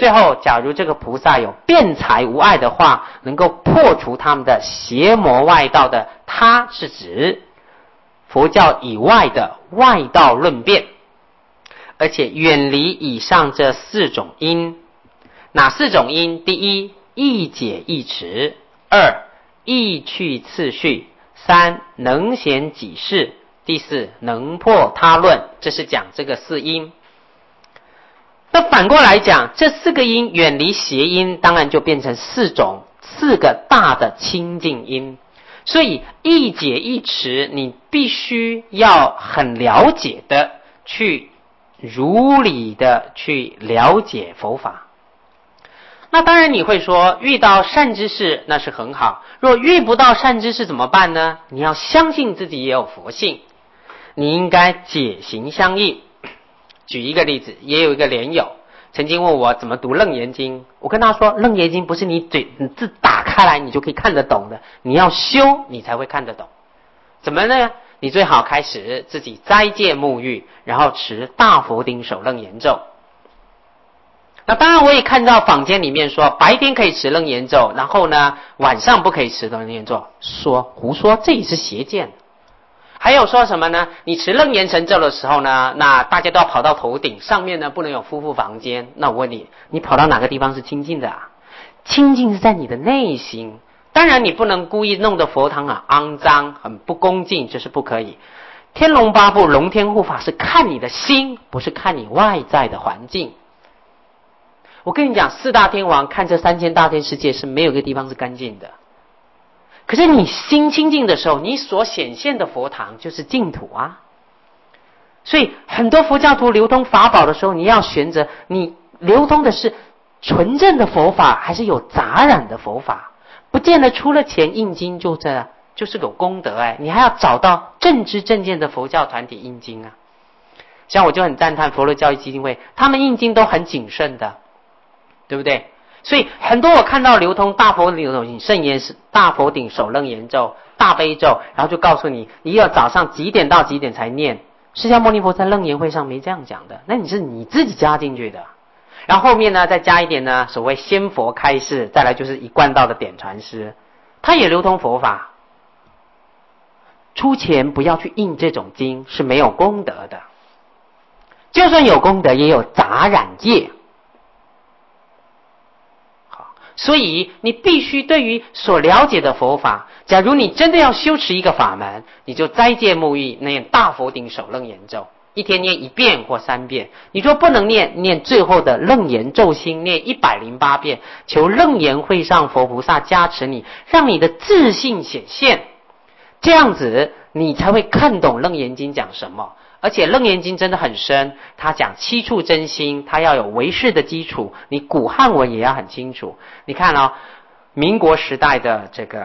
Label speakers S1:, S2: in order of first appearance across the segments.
S1: 最后，假如这个菩萨有辩才无碍的话，能够破除他们的邪魔外道的，他是指佛教以外的外道论辩，而且远离以上这4种因。哪4种因？第一，易解易持；二，易去次序；三，能显己事；第四，能破他论。这是讲这个4因。那反过来讲，这4个因远离邪因，当然就变成4个大的清净因。所以易解易持，你必须要很了解的去如理的去了解佛法。那当然你会说，遇到善知识那是很好，若遇不到善知识怎么办呢？你要相信自己也有佛性，你应该解行相应。举一个例子，也有一个莲友曾经问我怎么读楞严经，我跟他说，楞严经不是你字打开来你就可以看得懂的，你要修你才会看得懂。怎么呢？你最好开始自己斋戒沐浴，然后持大佛顶首楞严咒。那当然我也看到坊间里面说白天可以持楞严咒，然后呢晚上不可以持楞严咒，胡说，这也是邪见。还有说什么呢？你持楞严神咒的时候呢，那大家都要跑到头顶，上面呢不能有夫妇房间。那我问你，你跑到哪个地方是清净的啊？清净是在你的内心。当然你不能故意弄得佛堂啊肮脏，很不恭敬，这是不可以。天龙八部龙天护法是看你的心，不是看你外在的环境。我跟你讲，4大天王看这3000大千世界是没有一个地方是干净的。可是你心清净的时候，你所显现的佛堂就是净土啊。所以很多佛教徒流通法宝的时候，你要选择你流通的是纯正的佛法，还是有杂染的佛法。不见得出了钱印经就是有功德你还要找到正知正见的佛教团体印经啊。像我就很赞叹佛罗教育基金会，他们印经都很谨慎的，对不对？所以很多我看到流通大佛顶圣严大佛顶首楞严咒、大悲咒，然后就告诉你要早上几点到几点才念。释迦牟尼佛在楞严会上没这样讲的，那你是你自己加进去的。然后后面呢再加一点呢，所谓仙佛开示，再来就是一贯道的点传师，他也流通佛法。出钱不要去印这种经，是没有功德的。就算有功德，也有杂染业。所以你必须对于所了解的佛法，假如你真的要修持一个法门，你就斋戒沐浴，念大佛顶首楞严咒，一天念1遍或3遍。你说不能念最后的楞严咒心，念108遍，求楞严会上佛菩萨加持你，让你的自信显现，这样子你才会看懂楞严经讲什么。而且楞严经真的很深，它讲7处真心，它要有唯识的基础，你古汉文也要很清楚。你看民国时代的这个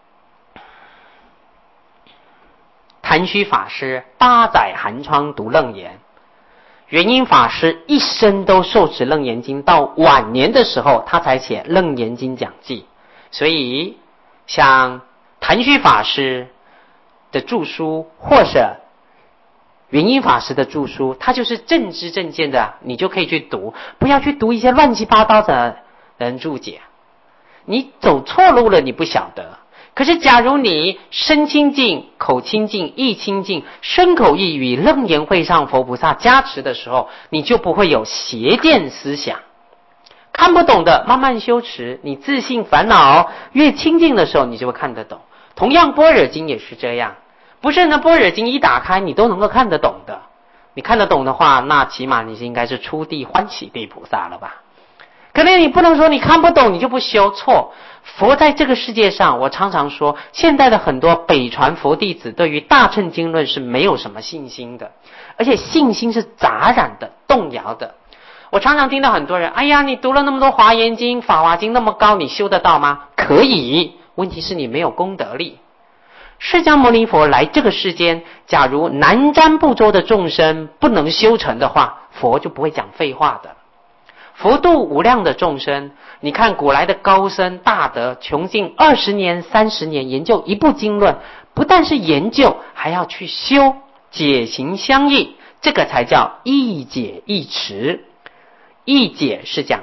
S1: 谭虚法师8载寒窗读楞严，元音法师一生都受持楞严经，到晚年的时候他才写楞严经讲记。所以像谭虚法师的著书，或者元音法师的著书，他就是正知正见的，你就可以去读，不要去读一些乱七八糟的人注解。你走错路了，你不晓得。可是假如你身清净、口清净、意清净，身口意与楞严会上佛菩萨加持的时候，你就不会有邪见思想。看不懂的慢慢修持，你自信烦恼越清净的时候，你就会看得懂。同样般若经也是这样，不是般若经一打开你都能够看得懂的。你看得懂的话，那起码你是应该是初地欢喜地菩萨了吧。可能你不能说你看不懂你就不修，错。佛在这个世界上，我常常说，现在的很多北传佛弟子对于大乘经论是没有什么信心的，而且信心是杂染的、动摇的。我常常听到很多人，哎呀，你读了那么多华严经、法华经那么高，你修得到吗？可以，问题是你没有功德力。释迦牟尼佛来这个世间，假如南瞻部洲的众生不能修成的话，佛就不会讲废话的。佛度无量的众生，你看古来的高僧大德，穷尽20年、30年研究一部经论，不但是研究，还要去修，解行相应，这个才叫易解易持。易解是讲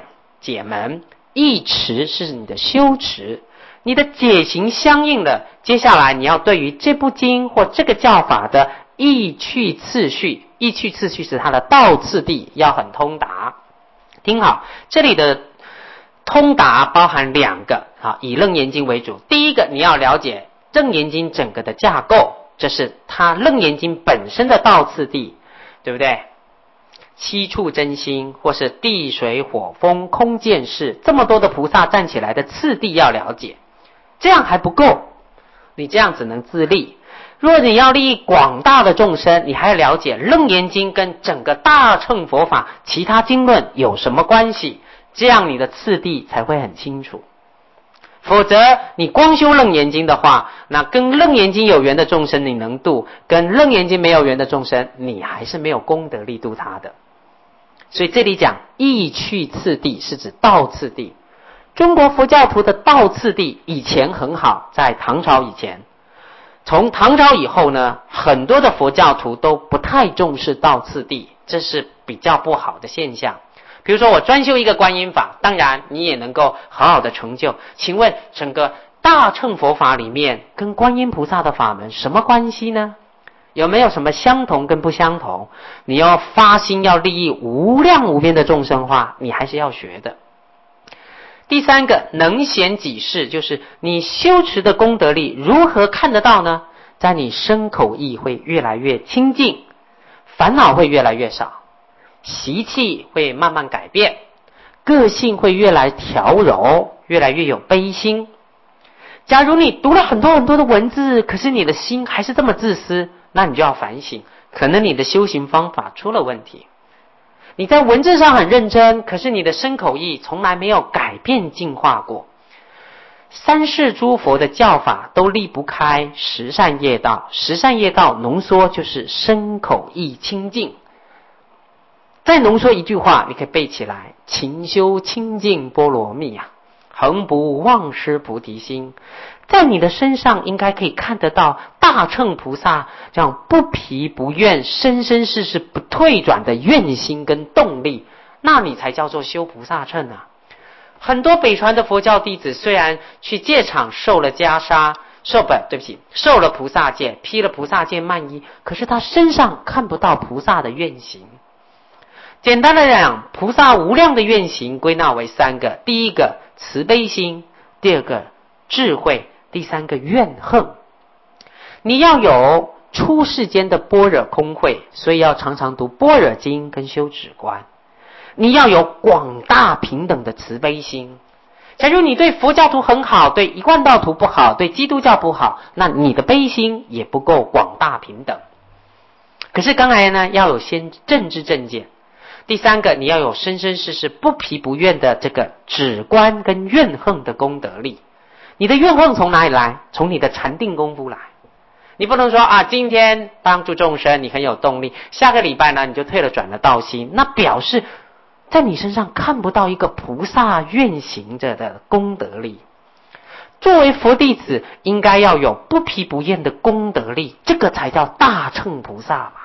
S1: 解门，意持是你的修持，你的解行相应的，接下来你要对于这部经或这个教法的意趣次序，意趣次序是它的道次第要很通达。听好，这里的通达包含两个，以楞严经为主。第一个，你要了解楞严经整个的架构，这是它楞严经本身的道次第，对不对？七处真心，或是地水火风空见识，这么多的菩萨站起来的次第要了解，这样还不够，你这样只能自立。若你要利益广大的众生，你还要了解楞严经跟整个大乘佛法其他经论有什么关系，这样你的次第才会很清楚。否则你光修楞严经的话，那跟楞严经有缘的众生你能度，跟楞严经没有缘的众生你还是没有功德力度他的。所以这里讲意趣次第是指道次第。中国佛教徒的道次第以前很好，在唐朝以前，从唐朝以后呢，很多的佛教徒都不太重视道次第，这是比较不好的现象。比如说我专修一个观音法，当然你也能够好好的成就，请问整个大乘佛法里面跟观音菩萨的法门什么关系呢？有没有什么相同跟不相同？你要发心要利益无量无边的众生话，你还是要学的。第三个，能显己事，就是你修持的功德力如何看得到呢？在你身口意会越来越清净，烦恼会越来越少，习气会慢慢改变，个性会越来调柔，越来越有悲心。假如你读了很多很多的文字，可是你的心还是这么自私，那你就要反省，可能你的修行方法出了问题。你在文字上很认真，可是你的身口意从来没有改变进化过。三世诸佛的教法都离不开十善业道，十善业道浓缩就是身口意清净。再浓缩一句话，你可以背起来：勤修清净波罗蜜啊，恒不忘失菩提心。在你的身上应该可以看得到大乘菩萨这样不疲不厌、生生世世不退转的愿心跟动力，那你才叫做修菩萨乘啊。很多北传的佛教弟子虽然去戒场受了袈裟，受了菩萨戒，披了菩萨戒曼衣，可是他身上看不到菩萨的愿行。简单的讲，菩萨无量的愿行归纳为三个：第一个慈悲心，第二个智慧，第三个怨恨。你要有出世间的般若空慧，所以要常常读般若经跟修止观。你要有广大平等的慈悲心。假如你对佛教徒很好，对一贯道徒不好，对基督教不好，那你的悲心也不够广大平等。可是刚才呢，要有先正知正见。第三个，你要有生生世世不疲不厌的这个止观跟怨恨的功德力。你的怨恨从哪里来？从你的禅定功夫来。你不能说啊，今天帮助众生你很有动力，下个礼拜呢你就退了转了道心，那表示在你身上看不到一个菩萨愿行者的功德力。作为佛弟子，应该要有不疲不厌的功德力，这个才叫大乘菩萨嘛。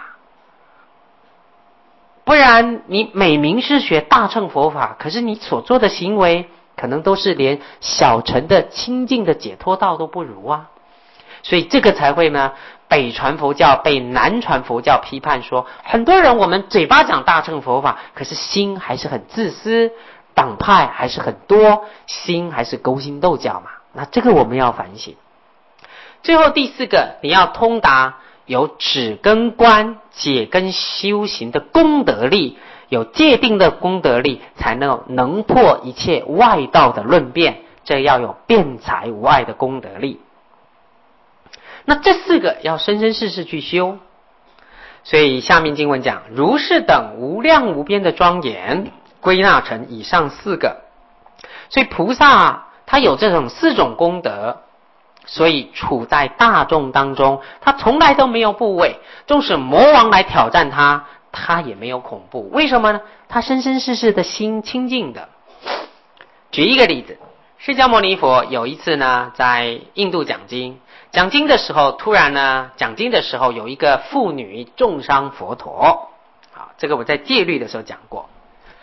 S1: 不然你美名是学大乘佛法，可是你所做的行为可能都是连小乘的清净的解脱道都不如啊。所以这个才会呢，北传佛教被南传佛教批判说，很多人我们嘴巴讲大乘佛法，可是心还是很自私，党派还是很多，心还是勾心斗角嘛。那这个我们要反省。最后第四个，你要通达有止跟观、解跟修行的功德力，有戒定的功德力，才能破一切外道的论辩，这要有辩才无碍的功德力。那这四个要生生世世去修，所以下面经文讲，如是等无量无边的庄严，归纳成以上四个。所以菩萨他有这种四种功德，所以处在大众当中，他从来都没有怖畏，纵使魔王来挑战他，他也没有恐怖。为什么呢？他生生世世的心清净的。举一个例子，释迦牟尼佛有一次呢，在印度讲经的时候，突然呢，讲经的时候有一个妇女重伤佛陀。好，这个我在戒律的时候讲过。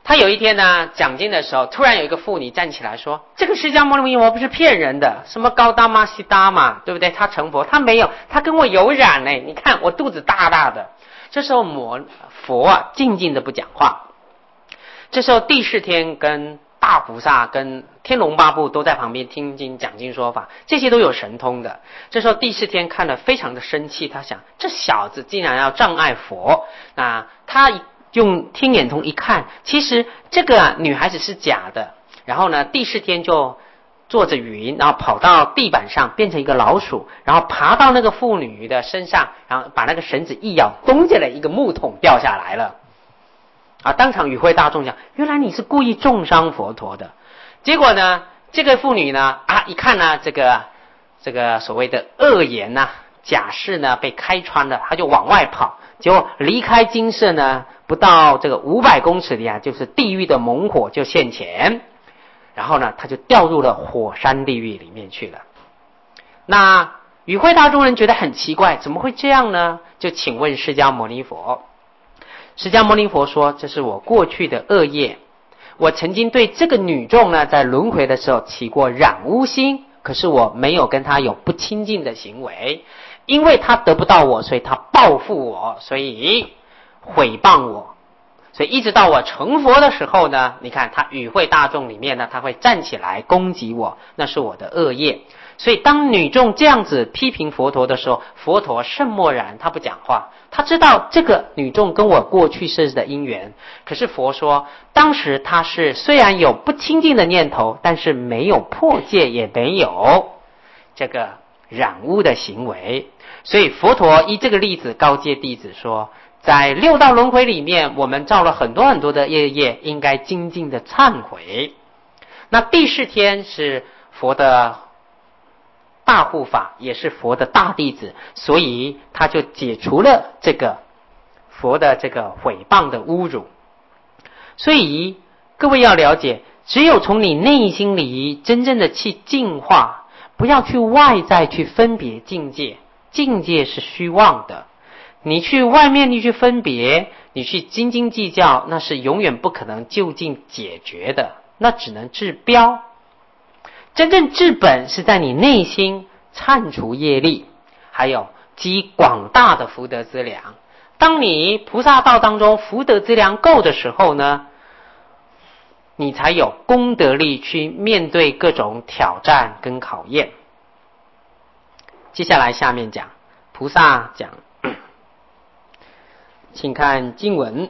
S1: 他有一天呢讲经的时候，突然有一个妇女站起来说：“这个释迦牟尼佛不是骗人的，什么高达玛悉达嘛，对不对？他成佛，他没有，他跟我有染呢。你看我肚子大大的。”这时候佛啊静静的不讲话。这时候帝释天跟大菩萨跟天龙八部都在旁边听经讲经说法，这些都有神通的。这时候帝释天看了非常的生气，他想这小子竟然要障碍佛。那他用天眼通一看，其实这个女孩子是假的。然后呢，帝释天就坐着云，然后跑到地板上变成一个老鼠，然后爬到那个妇女的身上，然后把那个绳子一咬，咚起来一个木桶掉下来了。当场与会大众讲，原来你是故意重伤佛陀的。结果呢，这个妇女呢一看呢这个所谓的恶言呢假释呢被开穿了，她就往外跑。结果离开精舍呢不到这个500公尺里就是地狱的猛火就现前，然后呢他就掉入了火山地狱里面去了。那与会大众人觉得很奇怪，怎么会这样呢？就请问释迦牟尼佛。释迦牟尼佛说，这是我过去的恶业，我曾经对这个女众呢在轮回的时候起过染污心，可是我没有跟她有不亲近的行为，因为她得不到我，所以她报复我，所以毁谤我，所以一直到我成佛的时候呢，你看他与会大众里面呢，他会站起来攻击我，那是我的恶业。所以当女众这样子批评佛陀的时候，佛陀甚默然，他不讲话。他知道这个女众跟我过去世的因缘，可是佛说当时他是虽然有不清净的念头，但是没有破戒，也没有这个染污的行为。所以佛陀依这个例子告诫弟子说，在六道轮回里面，我们造了很多很多的业，应该精进的忏悔。那帝释天是佛的大护法，也是佛的大弟子，所以他就解除了这个佛的这个毁谤的侮辱。所以各位要了解，只有从你内心里真正的去净化，不要去外在去分别境界，境界是虚妄的。你去外面你去分别，你去斤斤计较，那是永远不可能就近解决的，那只能治标。真正治本是在你内心忏除业力，还有积广大的福德资粮。当你菩萨道当中福德资粮够的时候呢，你才有功德力去面对各种挑战跟考验。接下来下面讲菩萨讲，请看经文。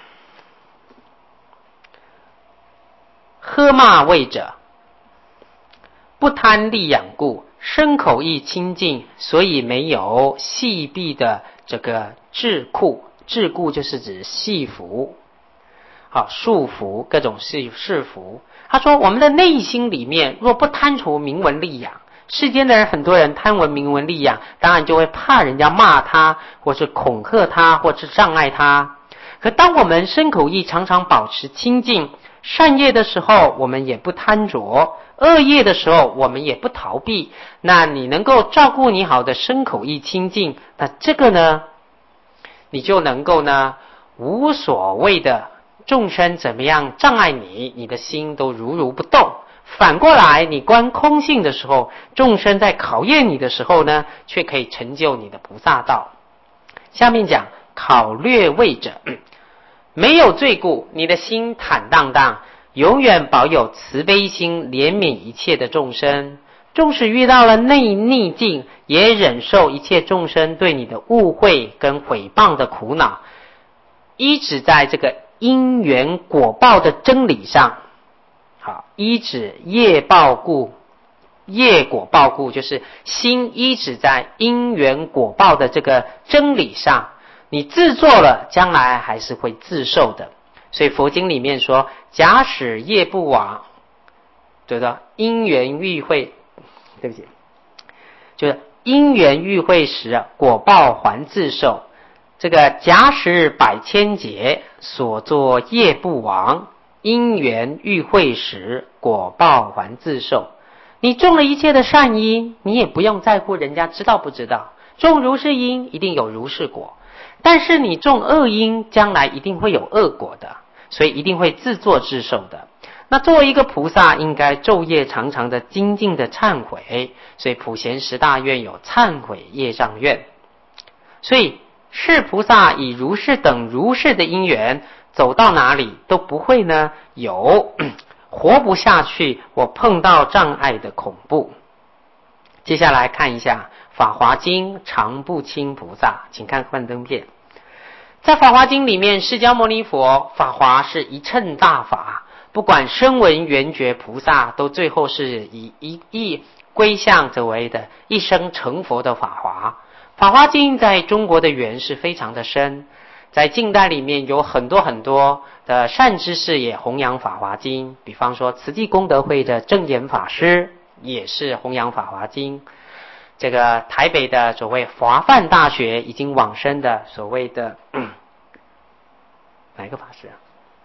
S1: 喝骂谓者，不贪利养故，身口意清净，所以没有细弊的这个桎梏。桎梏就是指系缚，束缚，各种是缚。他说我们的内心里面若不贪除名闻利养，世间的人很多人贪闻名闻利养，当然就会怕人家骂他，或是恐吓他，或是障碍他。可当我们身口意常常保持清净，善业的时候我们也不贪着，恶业的时候我们也不逃避，那你能够照顾你好的身口意清净，那这个呢你就能够呢无所谓的众生怎么样障碍你，你的心都如如不动。反过来你观空性的时候，众生在考验你的时候呢，却可以成就你的菩萨道。下面讲考略谓者，没有罪故，你的心坦荡荡，永远保有慈悲心，怜悯一切的众生。纵使遇到了逆境，也忍受一切众生对你的误会跟毁谤的苦恼，依止在这个因缘果报的真理上。依止业报故，业果报故，就是心依止在因缘果报的这个真理上，你自作了，将来还是会自受的。所以佛经里面说，假使业不亡，对的，因缘遇会，对不起，就是因缘遇会时，果报还自受。这个假使百千劫，所作业不亡，因缘遇会时，果报还自受。你种了一切的善因，你也不用在乎人家知道不知道，种如是因一定有如是果。但是你种恶因，将来一定会有恶果的。 所以一定会自作自受的。那作为一个菩萨，应该昼夜常常的精进的忏悔，所以普贤十大愿有忏悔业障愿。所以是菩萨以如是等如是的因缘，走到哪里都不会呢有活不下去，我碰到障碍的恐怖。接下来看一下法华经常不轻菩萨，请看幻灯片。在法华经里面，释迦牟尼佛法华是一乘大法，不管声闻缘觉菩萨，都最后是以一归向所谓的一生成佛的法华。法华经在中国的缘是非常的深，在近代里面有很多的善知识也弘扬法华经，比方说慈济功德会的正言法师也是弘扬法华经，这个台北的所谓华梵大学已经往生的所谓的哪个法师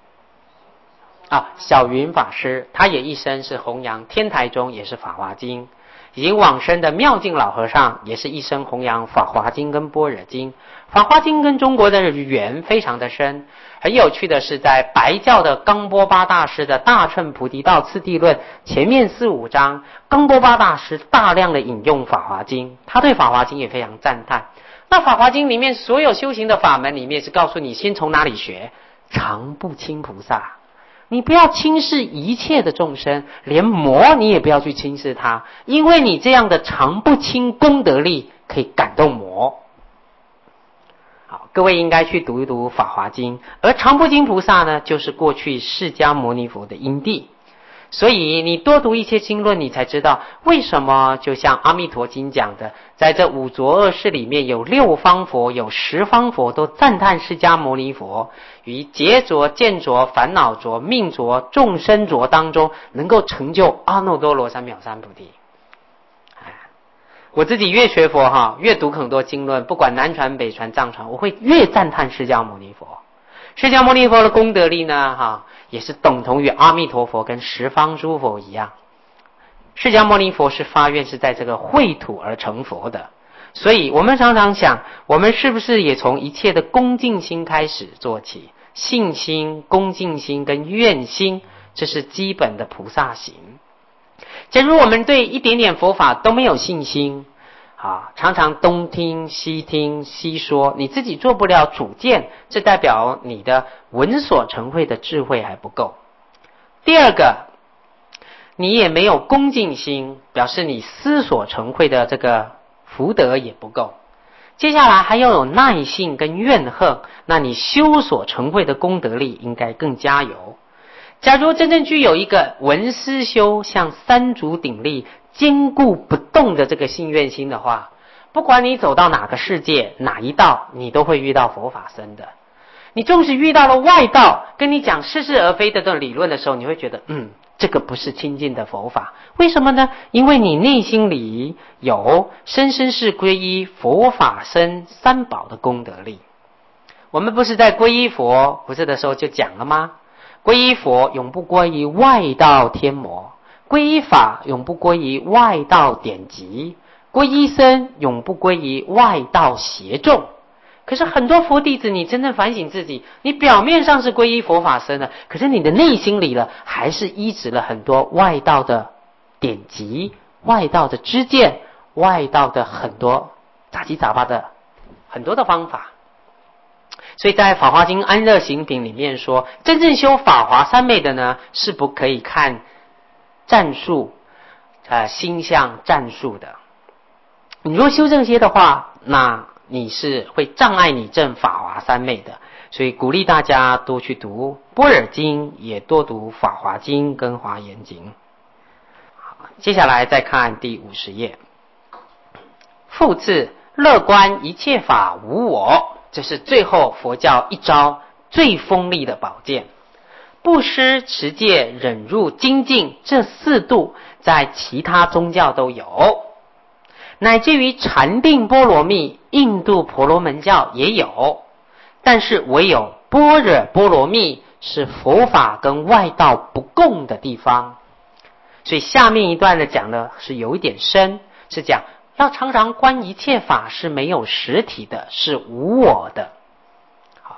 S1: 小云法师，他也一生是弘扬天台宗也是法华经。已经往生的妙净老和尚也是一生弘扬法华经跟般若经。法华经跟中国的缘非常的深。很有趣的是，在白教的冈波巴大师的大乘菩提道次第论前面4、5章，冈波巴大师大量的引用法华经，他对法华经也非常赞叹。那法华经里面所有修行的法门里面是告诉你先从哪里学，常不轻菩萨。你不要轻视一切的众生，连魔你也不要去轻视他，因为你这样的常不轻功德力可以感动魔。好，各位应该去读一读法华经，而常不轻菩萨呢，就是过去释迦牟尼佛的因地。所以你多读一些经论，你才知道为什么就像阿弥陀经讲的，在这五浊恶世里面有6方佛有10方佛都赞叹释迦牟尼佛于劫浊见浊烦恼浊命浊众生浊当中能够成就阿耨多罗三藐三菩提。我自己越学佛越读很多经论，不管南传北传藏传，我会越赞叹释迦牟尼佛。释迦牟尼佛的功德力呢也是等同于阿弥陀佛跟10方诸佛一样。释迦牟尼佛是发愿是在这个秽土而成佛的，所以我们常常想，我们是不是也从一切的恭敬心开始做起，信心、恭敬心跟愿心，这是基本的菩萨行。假如我们对一点点佛法都没有信心常常东听西听西说，你自己做不了主见，这代表你的闻所成慧的智慧还不够。第二个，你也没有恭敬心，表示你思所成慧的这个福德也不够。接下来还要有耐性跟怨恨，那你修所成慧的功德力应该更加油。假如真正具有一个闻思修像三足鼎立坚固不动的这个信愿心的话，不管你走到哪个世界哪一道，你都会遇到佛法僧的。你纵使遇到了外道跟你讲似是而非的这种理论的时候，你会觉得这个不是亲近的佛法。为什么呢？因为你内心里有生生世皈依佛法僧三宝的功德力。我们不是在皈依佛不是的时候就讲了吗？皈依佛永不归于外道天魔，皈依法永不归于外道典籍，皈依僧永不归于外道邪众。可是很多佛弟子，你真正反省自己，你表面上是皈依佛法僧的，可是你的内心里还是依止了很多外道的典籍、外道的知见、外道的很多杂七杂八的很多的方法。所以在《法华经·安乐行品》里面说，真正修法华三昧的呢，是不可以看战术星象战术的。你若修这些的话，那你是会障碍你证法华三昧的。所以鼓励大家多去读般若经，也多读法华经跟华严经。好，接下来再看第50页。复次，乐观一切法无我，这是最后佛教一招最锋利的宝剑。布施、持戒、忍辱、精进这4度在其他宗教都有，乃至于禅定波罗蜜，印度婆罗门教也有，但是唯有般若波罗蜜是佛法跟外道不共的地方。所以下面一段的讲的是有一点深，是讲要常常观一切法是没有实体的，是无我的。好，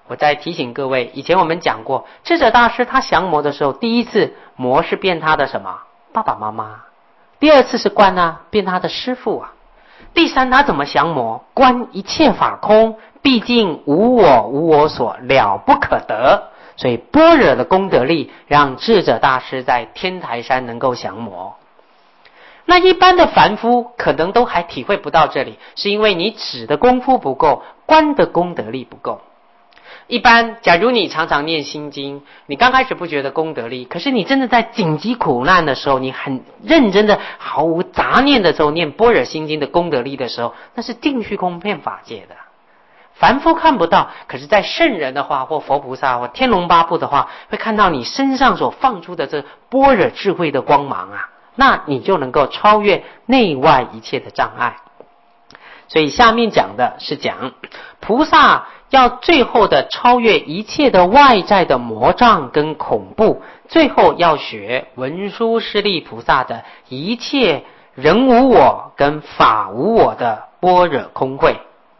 S1: 我再提醒各位，以前我们讲过，智者大师他降魔的时候，第一次魔是变他的什么？爸爸妈妈。第二次是观啊，变他的师父啊。第三，他怎么降魔？观一切法空，毕竟无我无我所，了不可得。所以般若的功德力，让智者大师在天台山能够降魔。那一般的凡夫可能都还体会不到这里，是因为你止的功夫不够，观的功德力不够。一般假如你常常念心经，你刚开始不觉得功德力，可是你真的在紧急苦难的时候，你很认真的毫无杂念的时候念般若心经的功德力的时候，那是尽虚空遍法界的。凡夫看不到，可是在圣人的话，或佛菩萨或天龙八部的话，会看到你身上所放出的这般若智慧的光芒啊，那你就能够超越内外一切的障碍。所以下面讲的是讲菩萨要最后的超越一切的外在的魔障跟恐怖，最后要学文殊师利菩萨的一切人无我跟法无我的般若空慧。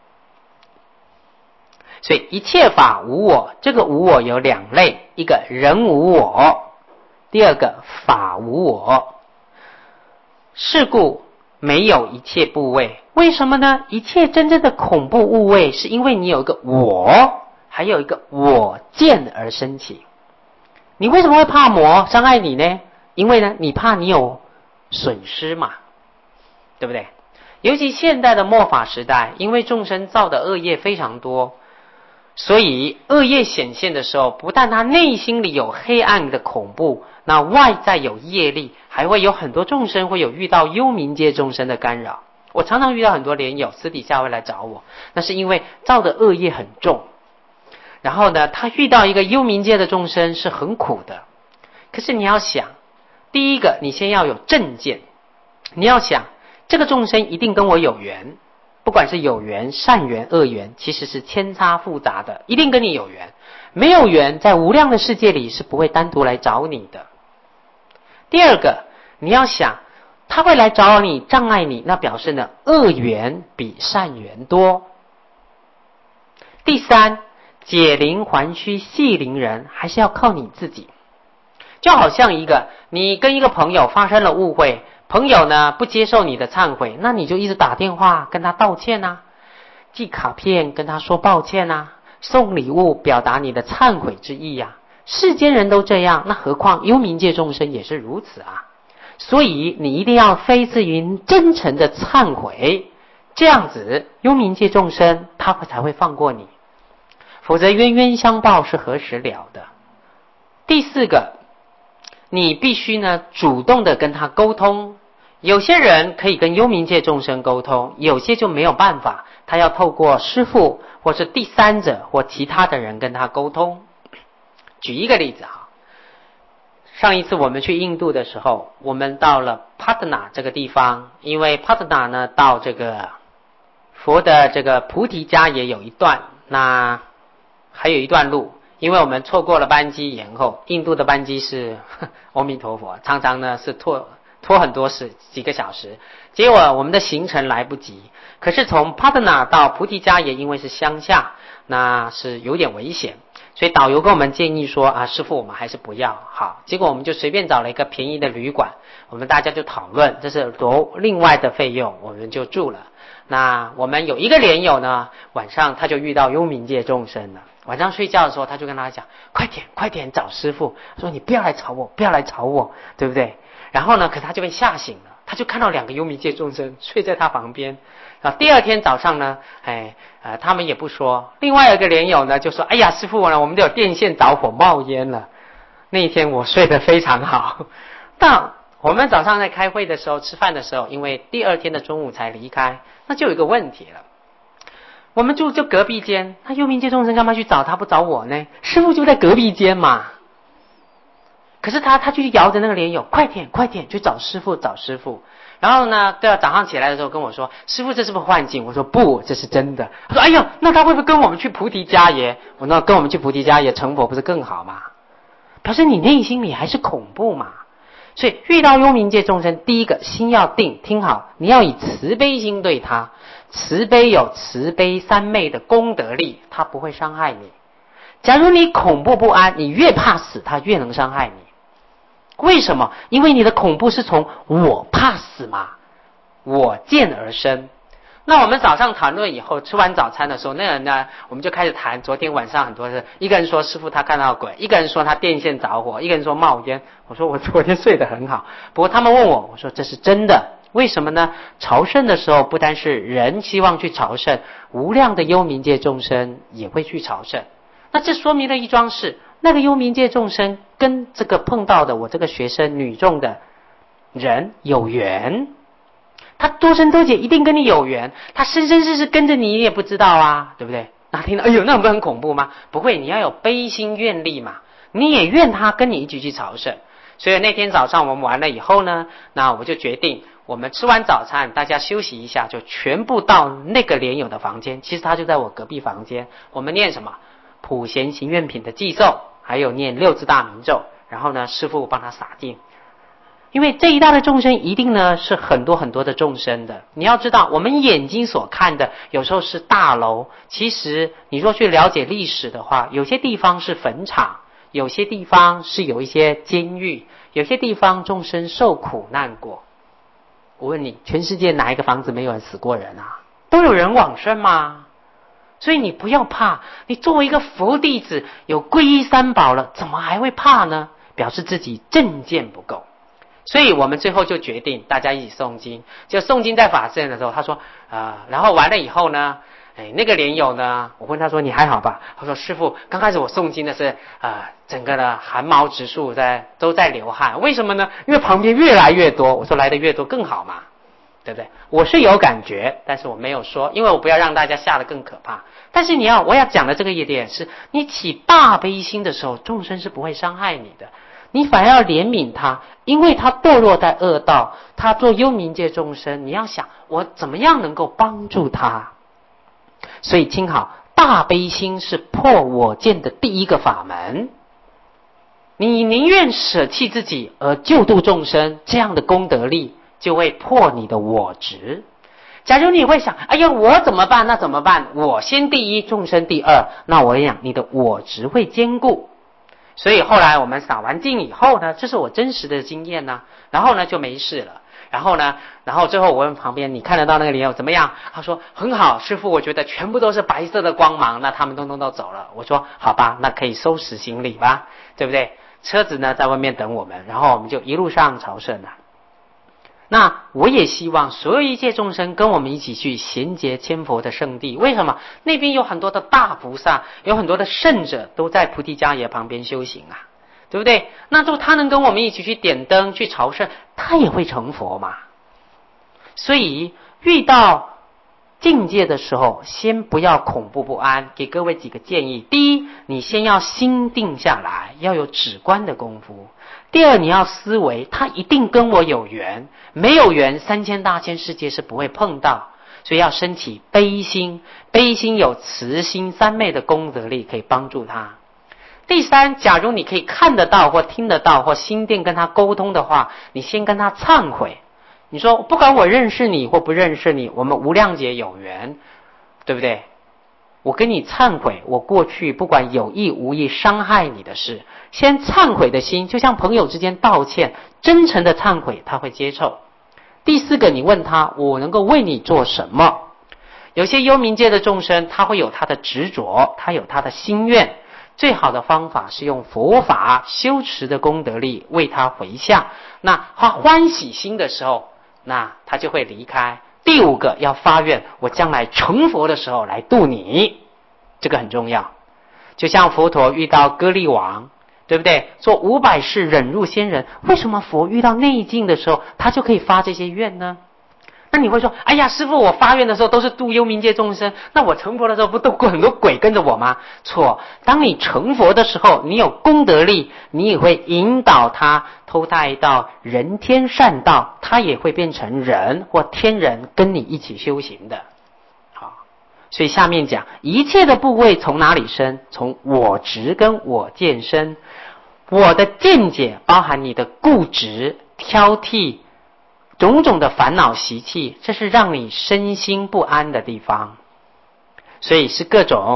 S1: 所以一切法无我，这个无我有两类，一个人无我，第二个法无我。是故没有一切部位，为什么呢？一切真正的恐怖物位，是因为你有一个我，还有一个我见而生起。你为什么会怕魔伤害你呢？因为呢，你怕你有损失嘛，对不对？尤其现代的末法时代，因为众生造的恶业非常多，所以恶业显现的时候，不但他内心里有黑暗的恐怖，那外在有业力，还会有很多众生会有遇到幽冥界众生的干扰。我常常遇到很多莲友私底下会来找我，那是因为造的恶业很重，然后呢，他遇到一个幽冥界的众生是很苦的。可是你要想，第一个你先要有正见，你要想这个众生一定跟我有缘，不管是有缘、善缘、恶缘，其实是千差复杂的，一定跟你有缘。没有缘，在无量的世界里是不会单独来找你的。第二个，你要想他会来找你障碍你，那表示呢恶缘比善缘多。第三，解铃还须系铃人，还是要靠你自己。就好像你跟一个朋友发生了误会，朋友呢不接受你的忏悔，那你就一直打电话跟他道歉啊，寄卡片跟他说抱歉啊，送礼物表达你的忏悔之意啊。世间人都这样，那何况幽冥界众生也是如此啊。所以你一定要非自于真诚的忏悔，这样子幽冥界众生他才会放过你，否则冤冤相报是何时了的。第四个，你必须呢主动的跟他沟通。有些人可以跟幽冥界众生沟通，有些就没有办法，他要透过师父或是第三者或其他的人跟他沟通。举一个例子哈，上一次我们去印度的时候，我们到了帕特纳这个地方，因为帕特纳呢到这个佛的这个菩提迦也有一段，那还有一段路，因为我们错过了班机延后，印度的班机是阿弥陀佛，常常呢是拖很多几个小时，结果我们的行程来不及。可是从帕特纳到菩提迦也因为是乡下，那是有点危险，所以导游跟我们建议说啊，师父我们还是不要好。结果我们就随便找了一个便宜的旅馆，我们大家就讨论这是另外的费用，我们就住了。那我们有一个莲友呢，晚上他就遇到幽冥界众生了。晚上睡觉的时候，他就跟他讲，快点找师父，说你不要来吵我，对不对？然后呢，可他就被吓醒了，他就看到两个幽冥界众生睡在他旁边。第二天早上呢，他们也不说。另外一个莲友呢就说，哎呀，师父呢，我们都有电线着火冒烟了。那一天我睡得非常好。但我们早上在开会的时候，吃饭的时候，因为第二天的中午才离开，那就有一个问题了。我们就隔壁间，那幽冥界众生干嘛去找他不找我呢？师父就在隔壁间嘛。可是他就摇着那个莲友，快点去找师父。然后呢，早上起来的时候跟我说，师父这是不是幻境？我说不，这是真的。他说哎呦，那他会不会跟我们去菩提迦耶？我说跟我们去菩提迦耶成佛不是更好吗？表示你内心里还是恐怖嘛。所以遇到幽冥界众生，第一个心要定，听好，你要以慈悲心对他。慈悲有慈悲三昧的功德力，他不会伤害你。 假如你恐怖不安，你越怕死，它越能伤害你。为什么？因为你的恐怖是从我怕死嘛，我见而生。那我们早上谈论以后，吃完早餐的时候，那人呢，我们就开始谈昨天晚上很多事。一个人说师父他看到鬼，一个人说他电线着火，一个人说冒烟。我说我昨天睡得很好。不过他们问我，我说这是真的。为什么呢？朝圣的时候，不单是人希望去朝圣，无量的幽冥界众生也会去朝圣。那这说明了一桩事，那个幽冥界众生跟这个碰到的我这个学生女众的人有缘，他多生多劫一定跟你有缘，他生生世世跟着你，你也不知道啊，对不对？那听到哎呦，那不很恐怖吗？不会，你要有悲心愿力嘛，你也愿他跟你一起去朝圣。所以那天早上我们完了以后呢，那我就决定，我们吃完早餐，大家休息一下，就全部到那个莲友的房间。其实他就在我隔壁房间。我们念什么？普贤行愿品的偈咒，还有念六字大明咒。然后呢，师父帮他洒净。因为这一大的众生一定呢是很多很多的众生的。你要知道，我们眼睛所看的有时候是大楼，其实你若去了解历史的话，有些地方是坟场，有些地方是有一些监狱，有些地方众生受苦难过。我问你，全世界哪一个房子没有人死过人啊？都有人往生吗？所以你不要怕，你作为一个佛弟子，有皈依三宝了，怎么还会怕呢？表示自己正见不够。所以我们最后就决定大家一起诵经。就诵经在法事的时候，他说然后完了以后呢，那个莲友呢，我问他说你还好吧？他说师父，刚开始我诵经的是整个的汗毛直竖，都在流汗。为什么呢？因为旁边越来越多。我说来的越多更好嘛，对不对？我是有感觉，但是我没有说，因为我不要让大家吓得更可怕。但是我要讲的这个一点是，你起大悲心的时候，众生是不会伤害你的。你反而要怜悯他，因为他堕落在恶道，他做幽冥界众生，你要想我怎么样能够帮助他。所以听好，大悲心是破我见的第一个法门。你宁愿舍弃自己而救度众生，这样的功德力就会破你的我执。假如你会想，哎呀，我怎么办？那怎么办？我先第一，众生第二。那我讲，你的我执会坚固。所以后来我们洒完净以后呢，这是我真实的经验呢，然后呢就没事了。然后最后我问旁边，你看得到那个莲友怎么样？他说很好，师父，我觉得全部都是白色的光芒。那他们通通都走了。我说好吧，那可以收拾行李吧，对不对？车子呢在外面等我们，然后我们就一路上朝圣了。那我也希望所有一切众生跟我们一起去衔接千佛的圣地。为什么？那边有很多的大菩萨，有很多的圣者都在菩提迦耶旁边修行啊，对不对？那就他能跟我们一起去点灯去朝圣，他也会成佛嘛。所以遇到境界的时候，先不要恐怖不安。给各位几个建议：第一，你先要心定下来，要有止观的功夫。第二，你要思维，他一定跟我有缘，没有缘，3000大千世界是不会碰到。所以要升起悲心，悲心有慈心三昧的功德力，可以帮助他。第三，假如你可以看得到或听得到或心电跟他沟通的话，你先跟他忏悔。你说不管我认识你或不认识你，我们无量劫有缘，对不对？我跟你忏悔，我过去不管有意无意伤害你的事，先忏悔的心，就像朋友之间道歉，真诚的忏悔，他会接受。第四个，你问他，我能够为你做什么？有些幽冥界的众生，他会有他的执着，他有他的心愿。最好的方法是用佛法修持的功德力为他回向。那他欢喜心的时候，那他就会离开。第五个，要发愿，我将来成佛的时候来度你，这个很重要。就像佛陀遇到歌利王，对不对？做500世忍辱仙人，为什么佛遇到内境的时候，他就可以发这些愿呢？那你会说，哎呀，师父，我发愿的时候都是度幽冥界众生，那我成佛的时候不都很多鬼跟着我吗？错，当你成佛的时候，你有功德力，你也会引导他投胎到人天善道，他也会变成人或天人，跟你一起修行的。好，所以下面讲，一切的部位从哪里生？从我执跟我见生。我的见解包含你的固执、挑剔、种种的烦恼习气，这是让你身心不安的地方。所以是各种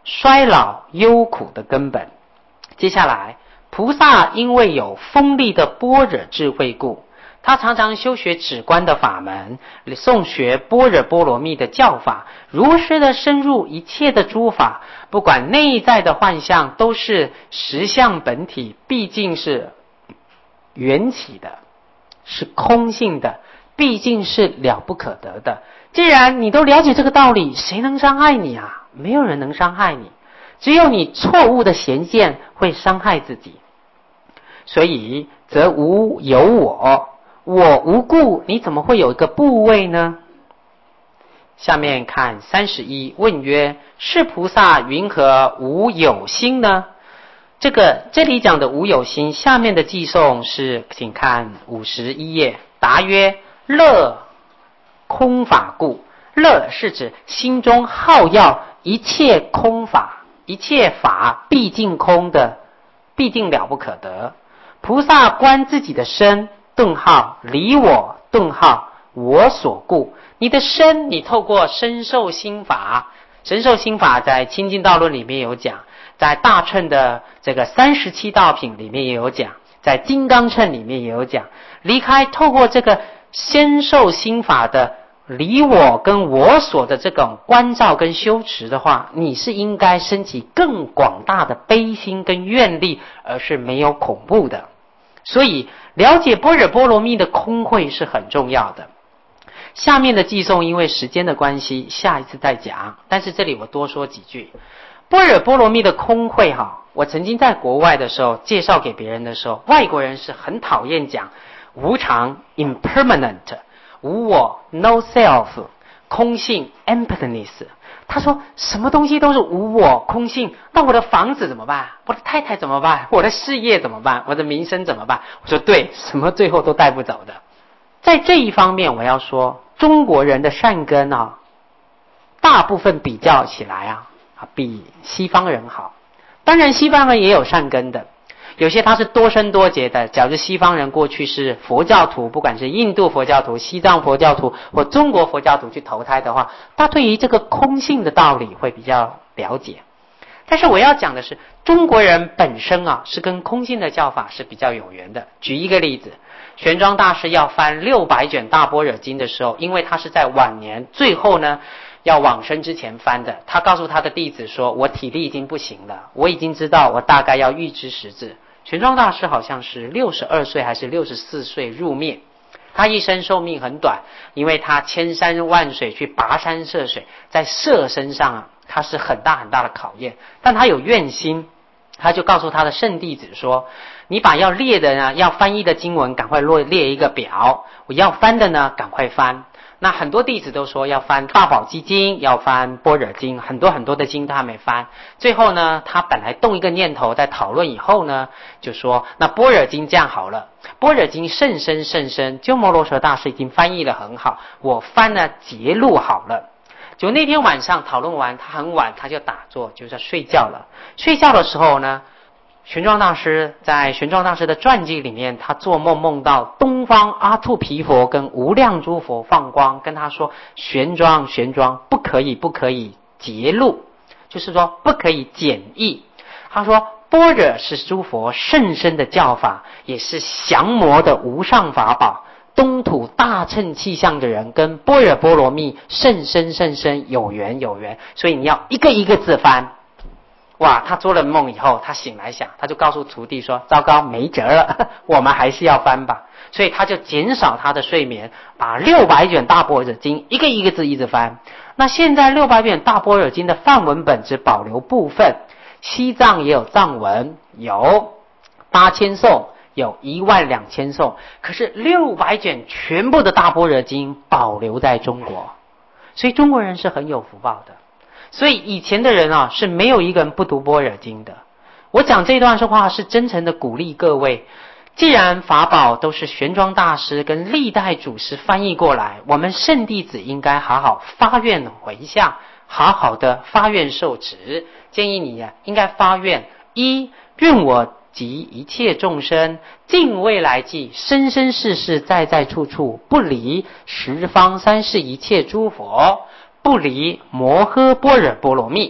S1: 衰老忧苦的根本。接下来，菩萨因为有锋利的般若智慧故，他常常修学止观的法门，诵学般若波罗蜜的教法，如实的深入一切的诸法，不管内在的幻象都是实相本体，毕竟是缘起的，是空性的，毕竟是了不可得的。既然你都了解这个道理，谁能伤害你啊？没有人能伤害你，只有你错误的嫌见会伤害自己。所以则无有我，我无故，你怎么会有一个部位呢？下面看31，问曰：是菩萨云何无有心呢？这里讲的无有心，下面的寄颂是，请看51页。答曰：乐空法故。乐是指心中好要一切空法，一切法毕竟空的，必定了不可得。菩萨观自己的身，顿号离我，顿号我所故。你的身，你透过身受心法，身受心法在清净道论里面有讲，在大乘的这个37道品里面也有讲，在金刚乘里面也有讲。离开透过这个身受心法的离我跟我所的这种关照跟修持的话，你是应该升起更广大的悲心跟愿力，而是没有恐怖的。所以了解般若波罗蜜的空慧是很重要的。下面的寄颂因为时间的关系，下一次再讲，但是这里我多说几句。般若波罗蜜的空慧我曾经在国外的时候介绍给别人的时候，外国人是很讨厌讲无常 impermanent， 无我 no self， 空性 emptiness。 他说什么东西都是无我空性，那我的房子怎么办？我的太太怎么办？我的事业怎么办？我的名声怎么办？我说对，什么最后都带不走的。在这一方面我要说，中国人的善根大部分比较起来比西方人好。当然西方人也有善根的，有些他是多生多劫的。假如西方人过去是佛教徒，不管是印度佛教徒、西藏佛教徒或中国佛教徒去投胎的话，他对于这个空性的道理会比较了解。但是我要讲的是，中国人本身是跟空性的教法是比较有缘的。举一个例子，玄奘大师要翻600卷大般若经的时候，因为他是在晚年最后呢要往生之前翻的，他告诉他的弟子说，我体力已经不行了，我已经知道我大概要预知时至。玄奘大师好像是62岁还是64岁入灭，他一生寿命很短，因为他千山万水去跋山涉水，在色身上他是很大很大的考验，但他有愿心，他就告诉他的圣弟子说，你把要列的呢，要翻译的经文赶快列一个表，我要翻的呢赶快翻。那很多弟子都说要翻大宝积经，要翻般若经，很多很多的经他没翻。最后呢，他本来动一个念头，在讨论以后呢，就说那般若经这样好了，般若经甚深甚深，鸠摩罗什大师已经翻译得很好，我翻了节录好了。就那天晚上讨论完，他很晚他就打坐，就是睡觉了。睡觉的时候呢，玄奘大师在玄奘大师的传记里面，他做梦梦到东方阿阇毗佛跟无量诸佛放光，跟他说，玄奘不可以节录，就是说不可以简易。他说般若是诸佛甚深的教法，也是降魔的无上法宝，东土大乘气象的人跟般若波罗蜜甚深有缘，所以你要一个一个字翻。哇，他做了梦以后，他醒来想，他就告诉徒弟说，糟糕，没辙了，我们还是要翻吧。所以他就减少他的睡眠，把600卷大般若经一个一个字一直翻。那现在600卷大般若经的梵文本只保留部分，西藏也有藏文，有8000颂，有12000颂，可是600卷全部的大般若经保留在中国，所以中国人是很有福报的。所以以前的人是没有一个人不读般若经的。我讲这段说话是真诚的鼓励各位，既然法宝都是玄奘大师跟历代祖师翻译过来，我们圣弟子应该好好发愿回向，好好的发愿受持。建议你应该发愿，一，愿我及一切众生尽未来际，生生世世在在处处不离十方三世一切诸佛，不离摩诃般若波罗蜜。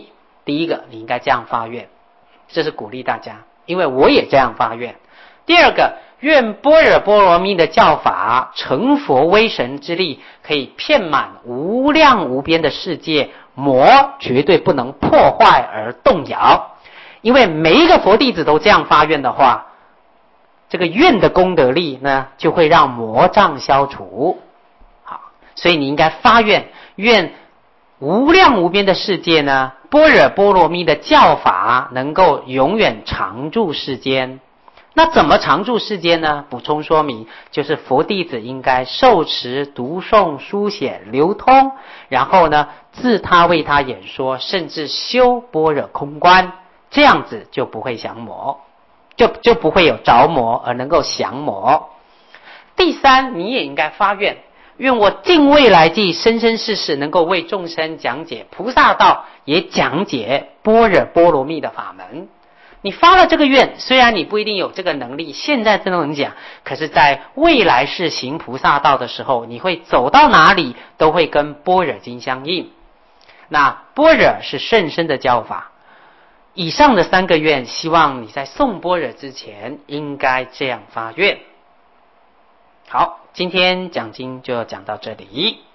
S1: 第一个，你应该这样发愿，这是鼓励大家，因为我也这样发愿。第二个，愿般若波罗蜜的教法成佛威神之力，可以遍满无量无边的世界，魔绝对不能破坏而动摇。因为每一个佛弟子都这样发愿的话，这个愿的功德力呢，就会让魔障消除。好，所以你应该发愿，愿无量无边的世界呢，般若波罗蜜的教法能够永远常住世间。那怎么常住世间呢？补充说明，就是佛弟子应该受持、读诵、书写、流通，然后呢，自他为他演说，甚至修般若空观，这样子就不会降魔，就不会有着魔，而能够降魔。第三，你也应该发愿，愿我尽未来际生生世世能够为众生讲解菩萨道，也讲解般若波罗蜜的法门。你发了这个愿，虽然你不一定有这个能力，现在都能讲，可是在未来世行菩萨道的时候，你会走到哪里都会跟般若经相应。那般若是甚深的教法，以上的3个愿，希望你在诵般若之前应该这样发愿。好，今天讲经就讲到这里。